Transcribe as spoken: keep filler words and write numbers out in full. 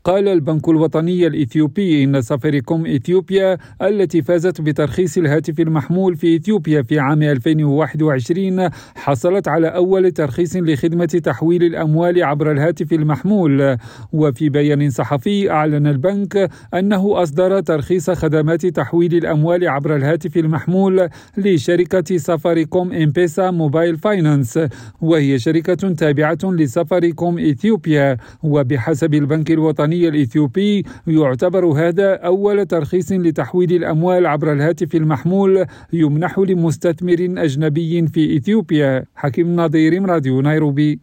قال البنك الوطني الإثيوبي إن سافاريكوم إثيوبيا التي فازت بترخيص الهاتف المحمول في إثيوبيا في عام ألفين وواحد وعشرين حصلت على أول ترخيص لخدمة تحويل الأموال عبر الهاتف المحمول. وفي بيان صحفي أعلن البنك أنه أصدر ترخيص خدمات تحويل الأموال عبر الهاتف المحمول لشركة سافاريكوم إمبيسا موبايل فاينانس، وهي شركة تابعة لسافاريكوم إثيوبيا. وبحسب البنك الوطني الإثيوبي يعتبر هذا أول ترخيص لتحويل الأموال عبر الهاتف المحمول يمنح لمستثمر أجنبي في إثيوبيا. حكيم ناظير، راديو نيروبي.